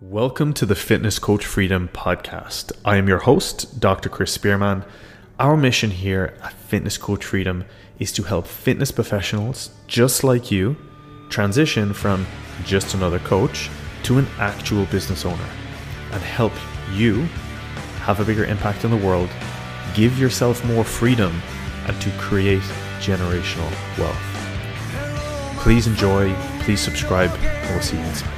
Welcome to the Fitness Coach Freedom podcast. I am your host, Dr. Chris Spearman. Our mission here at Fitness Coach Freedom is to help fitness professionals just like you transition from just another coach to an actual business owner and help you have a bigger impact in the world, give yourself more freedom, and to create generational wealth. Please enjoy, please subscribe, and we'll see you inside.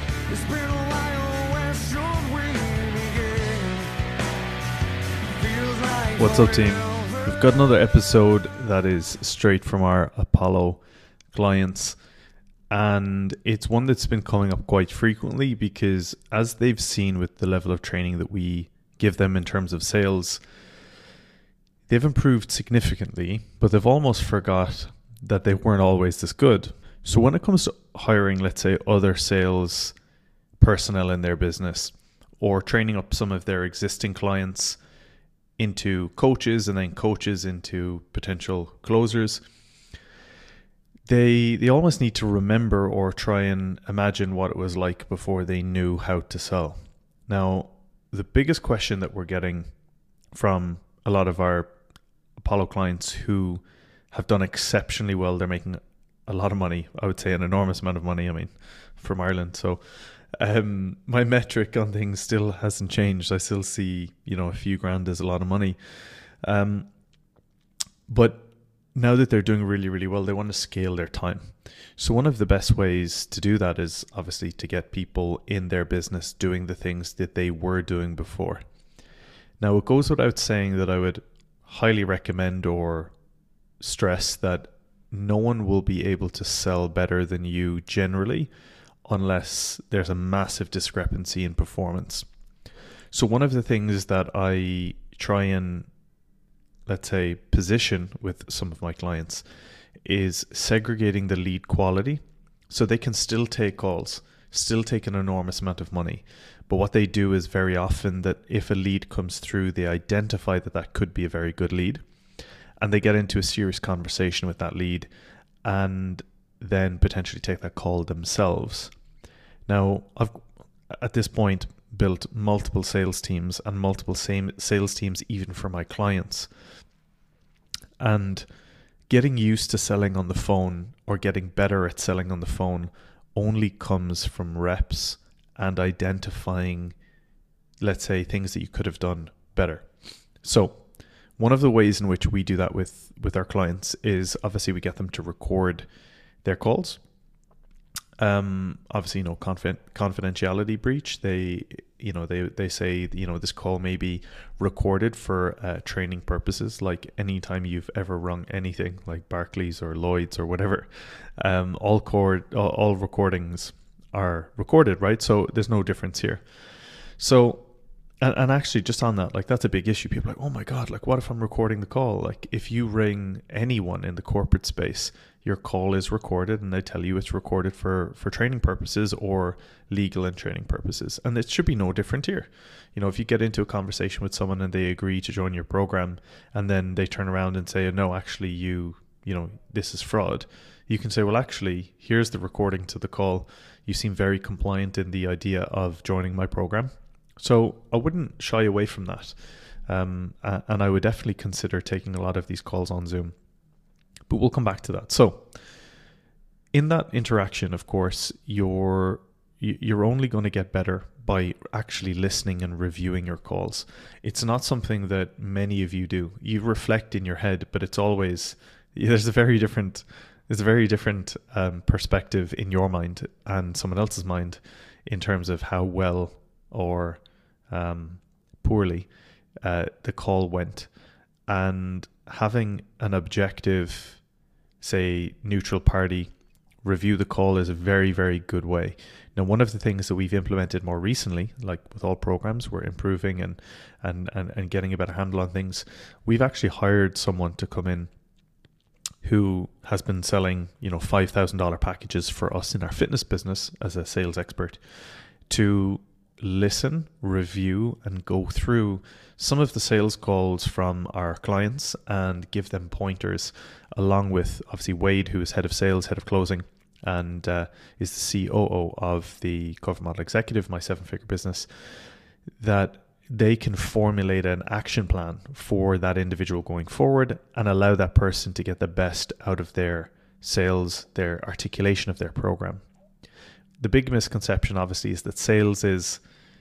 What's up, team? We've got another episode that is straight from our Apollo clients, and it's one that's been coming up quite frequently because as they've seen with the level of training that we give them in terms of sales, they've improved significantly, but they've almost forgot that they weren't always this good. So when it comes to hiring, let's say, other sales personnel in their business or training up some of their existing clients into coaches and then coaches into potential closers, they almost need to remember or try and imagine what it was like before they knew how to sell. Now, the biggest question that we're getting from a lot of our Apollo clients who have done exceptionally well, they're making a lot of money, I would say an enormous amount of money, from Ireland. So my metric on things still hasn't changed. I still see, a few grand is a lot of money. But now that they're doing really, really well, they want to scale their time. So one of the best ways to do that is obviously to get people in their business doing the things that they were doing before. Now, it goes without saying that I would highly recommend or stress that no one will be able to sell better than you generally, unless there's a massive discrepancy in performance. So one of the things that I try and, let's say, position with some of my clients is segregating the lead quality so they can still take calls, still take an enormous amount of money. But what they do is very often that if a lead comes through, they identify that that could be a very good lead and they get into a serious conversation with that lead and then potentially take that call themselves. Now, I've at this point built multiple sales teams and multiple sales teams even for my clients. And getting used to selling on the phone or getting better at selling on the phone only comes from reps and identifying, let's say, things that you could have done better. So one of the ways in which we do that with our clients is obviously we get them to record their calls. Obviously, confidentiality breach. They say, this call may be recorded for training purposes, like anytime you've ever rung anything like Barclays or Lloyd's or whatever. All recordings are recorded, right? So there's no difference here. So, and actually just on that, like that's a big issue. People are like, oh my God, like what if I'm recording the call? Like if you ring anyone in the corporate space, your call is recorded and they tell you it's recorded for training purposes or legal and training purposes. And it should be no different here. If you get into a conversation with someone and they agree to join your program and then they turn around and say, no, actually this is fraud. You can say, well, actually, here's the recording to the call. You seem very compliant in the idea of joining my program. So I wouldn't shy away from that. And I would definitely consider taking a lot of these calls on Zoom. But we'll come back to that. So in that interaction, of course, you're only going to get better by actually listening and reviewing your calls. It's not something that many of you do. You reflect in your head, but it's always, there's a very different perspective in your mind and someone else's mind in terms of how well or poorly the call went. And having an objective, say, neutral party review the call is a very, very good way. Now, one of the things that we've implemented more recently, like with all programs, we're improving and getting a better handle on things. We've actually hired someone to come in who has been selling, $5,000 packages for us in our fitness business as a sales expert to listen, review, and go through some of the sales calls from our clients and give them pointers, along with obviously Wade, who is head of sales, head of closing, and is the COO of the Cover Model Executive, my 7-figure business, that they can formulate an action plan for that individual going forward and allow that person to get the best out of their sales, their articulation of their program. The big misconception, obviously, is that sales is,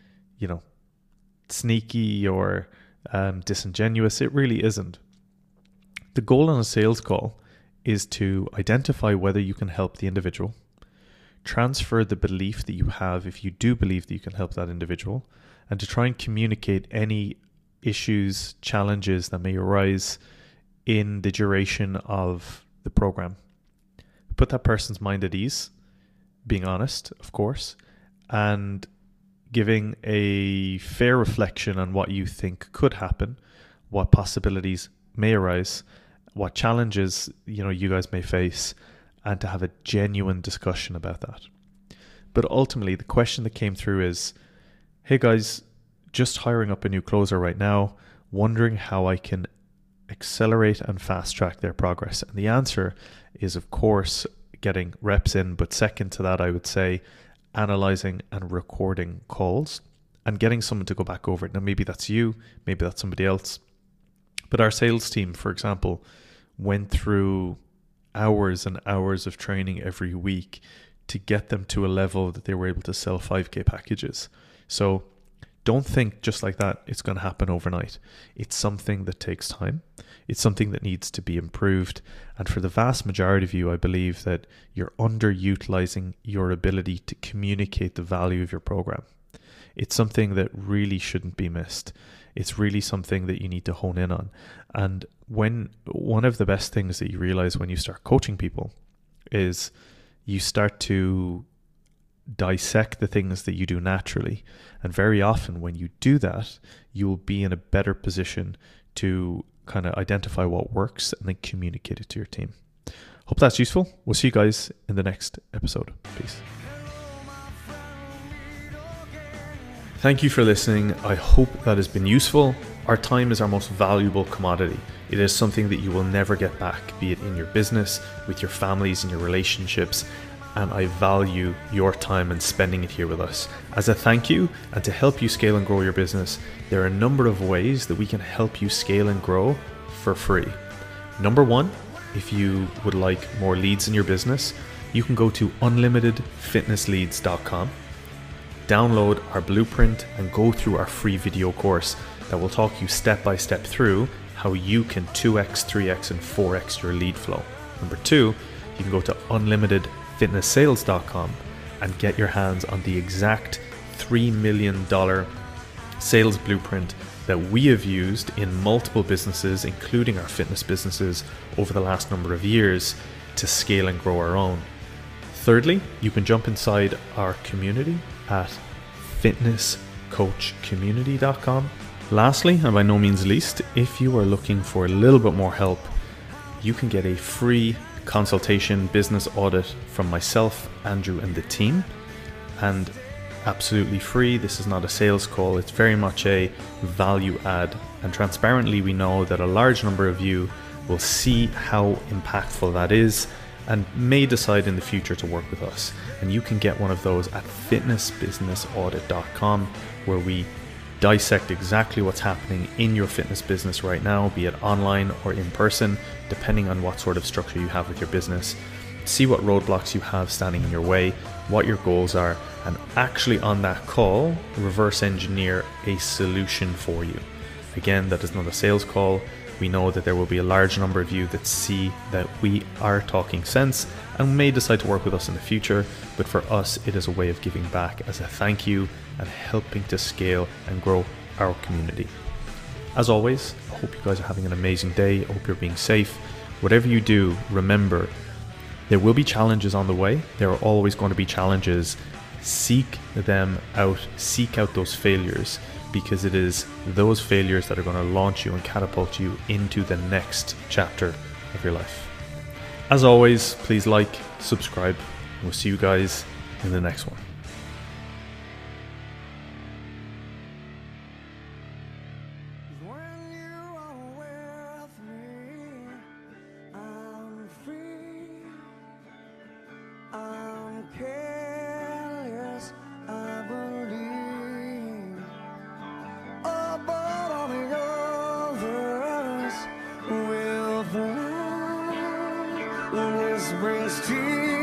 sneaky or disingenuous. It really isn't. The goal on a sales call is to identify whether you can help the individual, transfer the belief that you have if you do believe that you can help that individual, and to try and communicate any issues, challenges that may arise in the duration of the program. Put that person's mind at ease, being honest, of course, and giving a fair reflection on what you think could happen, what possibilities may arise, what challenges you guys may face, and to have a genuine discussion about that. But ultimately, the question that came through is, hey guys, just hiring up a new closer right now, wondering how I can accelerate and fast track their progress. And the answer is, of course, getting reps in, but second to that, I would say analyzing and recording calls and getting someone to go back over it. Now, maybe that's you, maybe that's somebody else. But our sales team, for example, went through hours and hours of training every week to get them to a level that they were able to sell 5K packages. So don't think just like that it's going to happen overnight. It's something that takes time. It's something that needs to be improved. And for the vast majority of you, I believe that you're underutilizing your ability to communicate the value of your program. It's something that really shouldn't be missed. It's really something that you need to hone in on. And one of the best things that you realize when you start coaching people is you start to dissect the things that you do naturally. And very often when you do that, you will be in a better position to kind of identify what works and then communicate it to your team. Hope that's useful. We'll see you guys in the next episode. Peace. Thank you for listening. I hope that has been useful. Our time is our most valuable commodity. It is something that you will never get back, be it in your business, with your families, and your relationships. And I value your time and spending it here with us. As a thank you, and to help you scale and grow your business, there are a number of ways that we can help you scale and grow for free. Number one, if you would like more leads in your business, you can go to unlimitedfitnessleads.com, download our blueprint, and go through our free video course that will talk you step by step through how you can 2x, 3x, and 4x your lead flow. Number two, you can go to unlimitedfitnesssales.com and get your hands on the exact $3 million sales blueprint that we have used in multiple businesses, including our fitness businesses, over the last number of years to scale and grow our own. Thirdly, you can jump inside our community at fitnesscoachcommunity.com. Lastly, and by no means least, if you are looking for a little bit more help, you can get a free consultation business audit from myself, Andrew, and the team, and absolutely free. This is not a sales call. It's very much a value add, and transparently we know that a large number of you will see how impactful that is and may decide in the future to work with us. And you can get one of those at fitnessbusinessaudit.com, where we dissect exactly what's happening in your fitness business right now, be it online or in person, depending on what sort of structure you have with your business. See what roadblocks you have standing in your way, what your goals are, and actually on that call, reverse engineer a solution for you. Again, that is not a sales call. We know that there will be a large number of you that see that we are talking sense and may decide to work with us in the future, but for us, it is a way of giving back as a thank you and helping to scale and grow our community. As always, I hope you guys are having an amazing day. I hope you're being safe. Whatever you do, remember, there will be challenges on the way. There are always going to be challenges. Seek them out. Seek out those failures, because it is those failures that are going to launch you and catapult you into the next chapter of your life. As always, please like, subscribe, and we'll see you guys in the next one. I'm brings tears